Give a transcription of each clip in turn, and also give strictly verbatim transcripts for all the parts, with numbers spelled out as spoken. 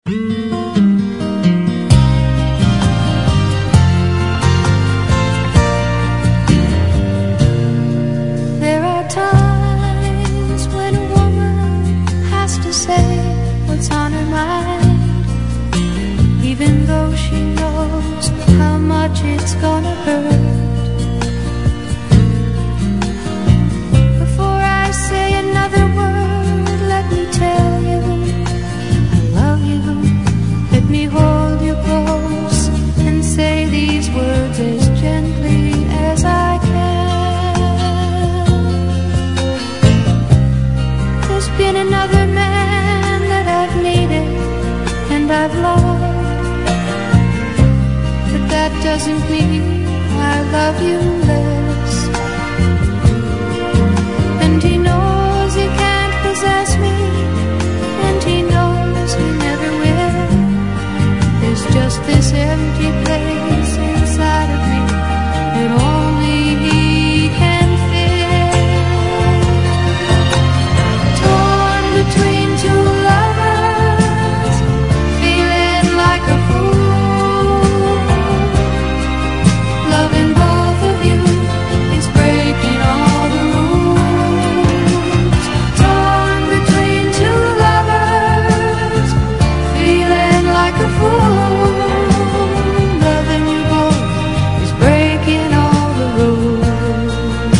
There are times when a woman has to say what's on her mind, even though she knows how much it's gonna hurt. Before I say another word, let me tell you I love you. Let me hold you close and say these words as gently as I can. There's been another man that I've needed and I've loved, but that doesn't mean I love you less. And he knows he can't possess me, and he knows he never will. There's just this empty place inside of me that only he can fill. Torn between two lovers, feeling like a fool. Loving both of you is breaking all the rules. Torn between two lovers, feeling like a fool. Loving you both is breaking all the rules.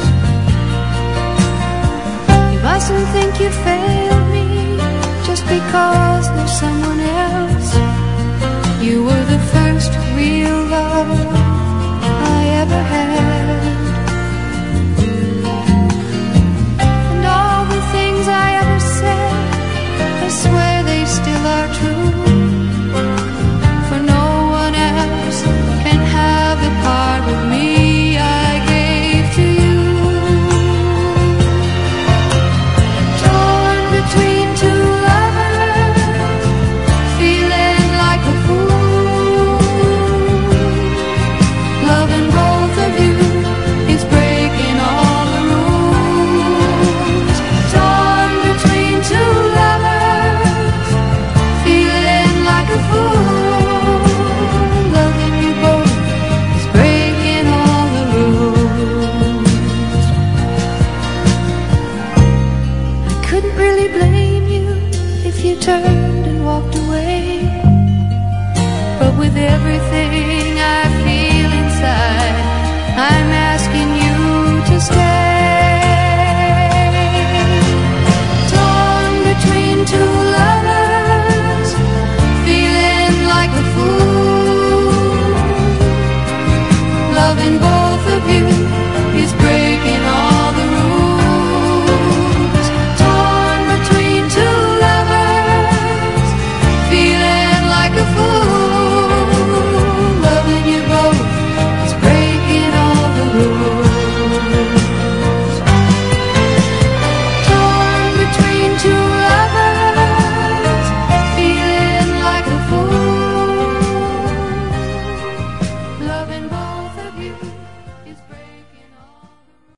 You mustn't think you failed me just because there's someone else. You were the first real love I ever had. And all the things I ever said, I swear they still are true. For no one else can have the part of me I gave to you. Torn between two lovers, feeling like a fool. Loving both of you is breaking all the rules. Torn between two lovers, feeling like a fool. Loving you both is breaking all the rules. I couldn't really blame you if you turned and walked away, but with everything I feel inside, I'm